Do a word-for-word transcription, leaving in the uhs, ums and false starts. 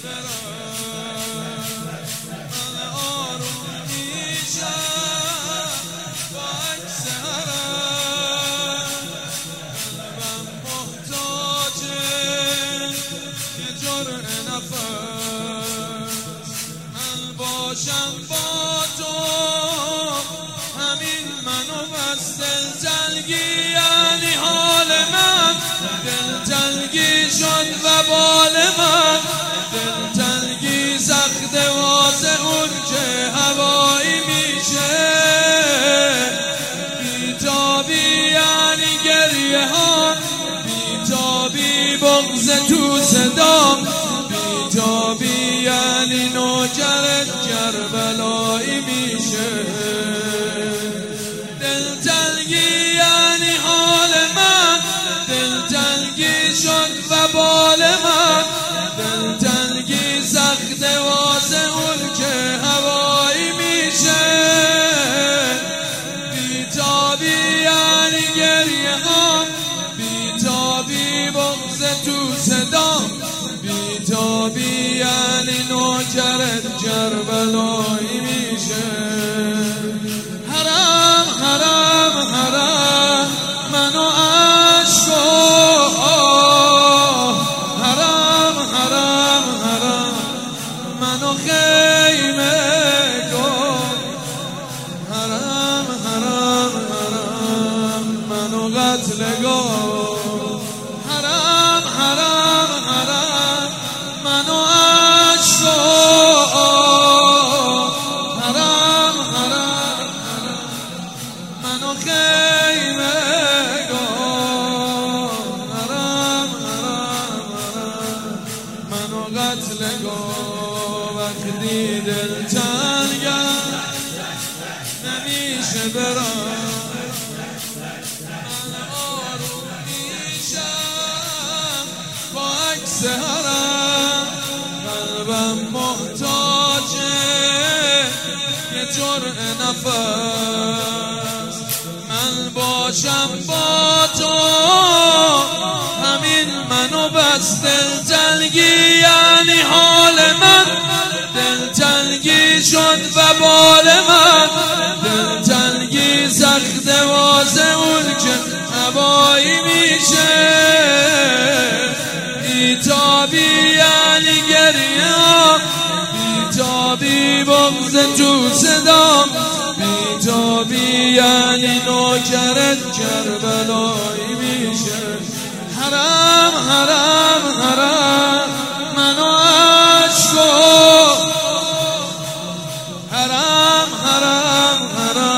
من آروم میشم با عکس حرم قلبم محتاجه یه جرعه نفس من باشم با تو همین منو بس دلتنگی یعنی حال من دلتنگی شد و بال من دلتنگی سخت واسه اون که هوایی میشه بیتابی یعنی گریه ها بیتابی بغض تو صدام بیتابی یعنی نوکرت کربلایی میشه دلتنگی یعنی حال من دلتنگی شد و بال من دلتنگی سخت واسه اون که هوایی میشه بیتابی یعنی گریه ها بیتابی بغض تو صدام بیتابی یعنی نوکرت کربلایی میشه حرم حرم حرم منو عشق حرم حرم حرم منو خیمه کن حرم حرم حرم منو قتل کن حرم حرم حرم منو عشق حرم حرم حرم منو خیمه کن حرم حرم حرم منو قتل کن وقتی دلتنگم نمیشه برم من آروم میشم با عکس حرم قلبم محتاجه یه جرعه نفس من باشم با تو همین منو بس دلتنگی یعنی حال من دلتنگی شد و بال من دلتنگی سخت واسه اون که هوایی میشه بیتابی یعنی گریه بیتابی بغض تو صدام بیتابی یعنی نوکرت کربلایی میشه حرم حرم حرم منو عشق حرم حرم حرم